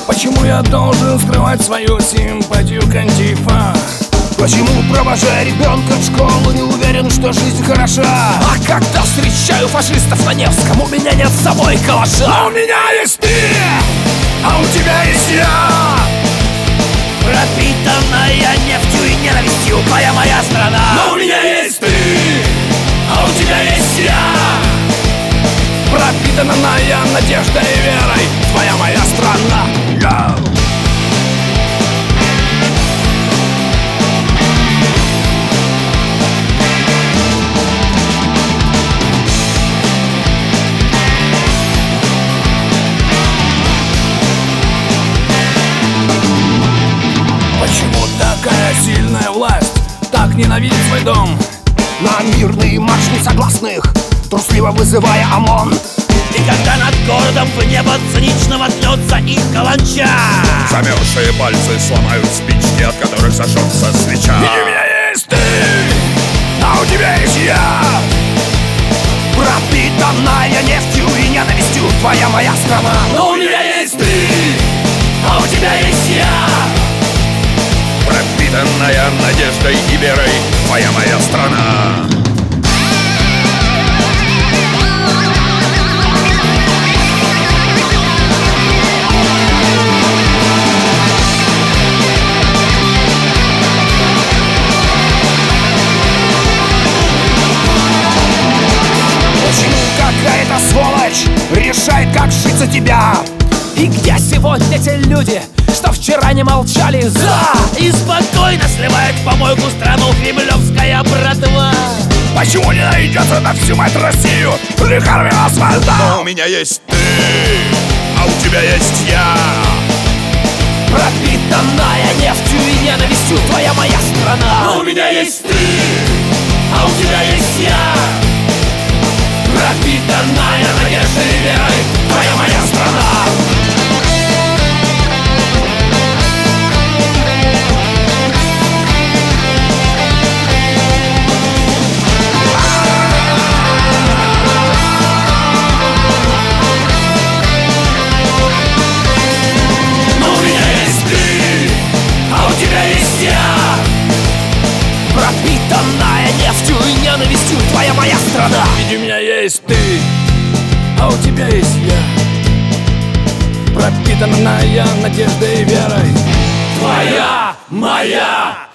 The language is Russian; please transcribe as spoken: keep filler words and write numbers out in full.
Почему я должен скрывать свою симпатию к антифа? Почему, провожая ребенка в школу, не уверен, что жизнь хороша? А когда встречаю фашистов на Невском, у меня нет с собой калаша. Но у меня есть ты, а у тебя есть я. Пропитанная нефтью и ненавистью твоя моя страна. Но у меня есть ты, а у тебя есть я. Пропитанная надеждой и верой твоя моя страна. Я. Почему такая сильная власть так ненавидит свой дом? На мирный марш несогласных, трусливо вызывая ОМОН. И когда над городом в небо цинично вознется их каланча, замерзшие пальцы сломают спички, от которых зажжется свеча. Ведь у меня есть ты, а у тебя есть я. Пропитанная нефтью и ненавистью твоя моя страна. Но у меня есть ты, а у тебя есть я. Пропитанная надеждой и верой твоя моя страна. Почему какая-то сволочь решает, как жить за тебя? и где сегодня те люди, что вчера не молчали за и спокойно сливают в помойку страну кремлевская братва? Почему не найдется на всю мать Россию Харви Освальда? Но у меня есть ты, а у тебя есть я. Пропитанная нефтью и ненавистью твоя моя страна. Но у меня есть ты, а у тебя есть я. Пропитанная надеждой и верой твоя моя страна. Пропитанная нефтью и ненавистью твоя моя страна. Ведь у меня есть ты, а у тебя есть я. Пропитанная надеждой и верой твоя моя